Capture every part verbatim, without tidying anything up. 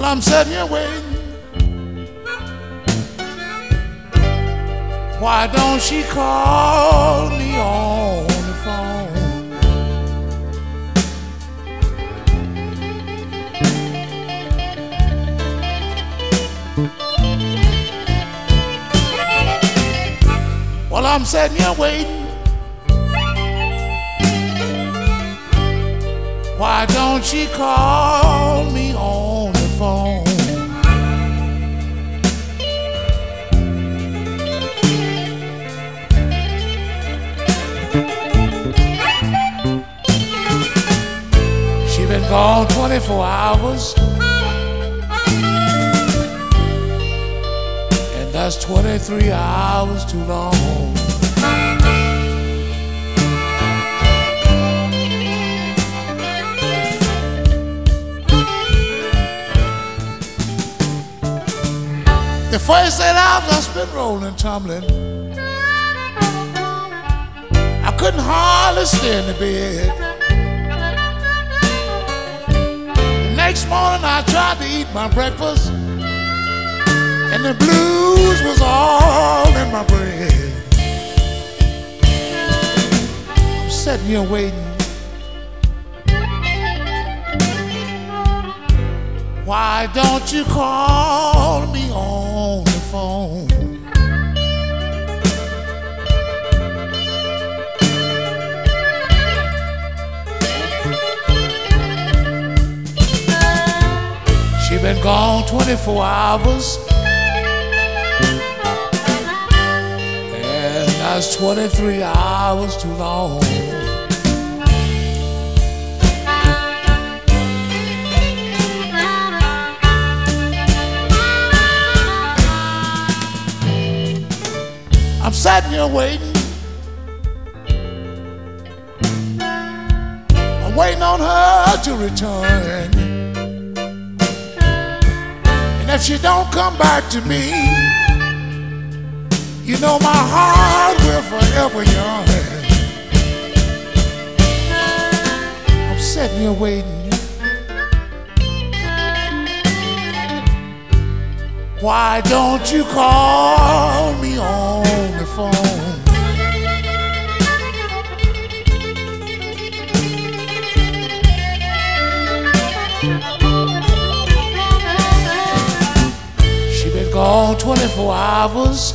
I'm sitting here waiting. Why don't she call me on the phone? Well, I'm sitting here waiting. Why don't she call me on the phone? She been gone twenty-four hours, and that's twenty-three hours too long. The first eight hours I spent rolling, tumbling. I couldn't hardly stay in the bed. The next morning I tried to eat my breakfast, and the blues was all in my bread. I'm sitting here waiting. Why don't you call me on the phone? She been gone twenty-four hours, and that's twenty-three hours too long. I'm sitting here waiting. I'm waiting on her to return. And if she don't come back to me, you know my heart will forever yearn. I'm sitting here waiting. Why don't you call me on the phone? She been gone twenty-four hours,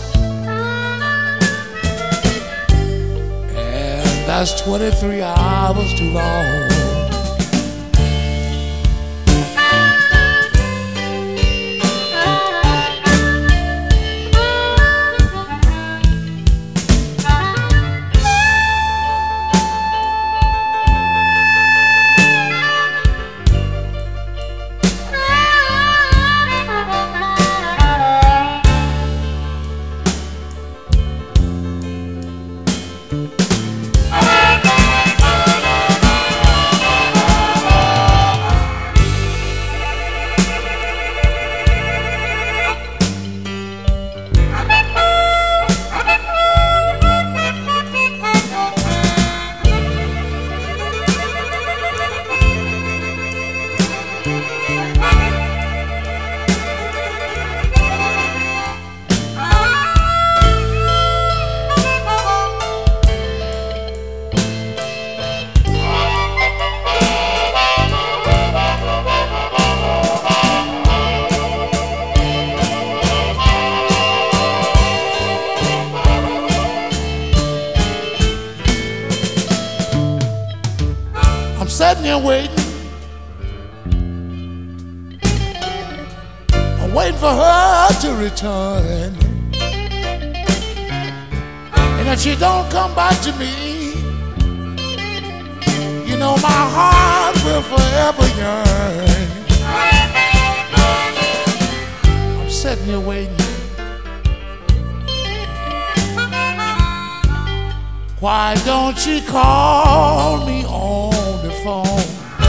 and that's twenty-three hours too long. I'm sitting here waiting. I'm waiting for her to return. And if she don't come back to me, you know my heart will forever yearn. I'm sitting here waiting. Why don't she call me on the phone?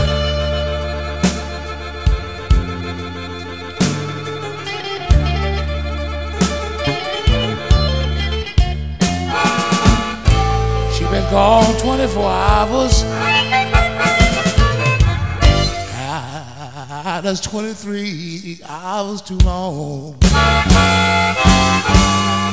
She been gone twenty-four hours. Ah, that's twenty-three hours too long.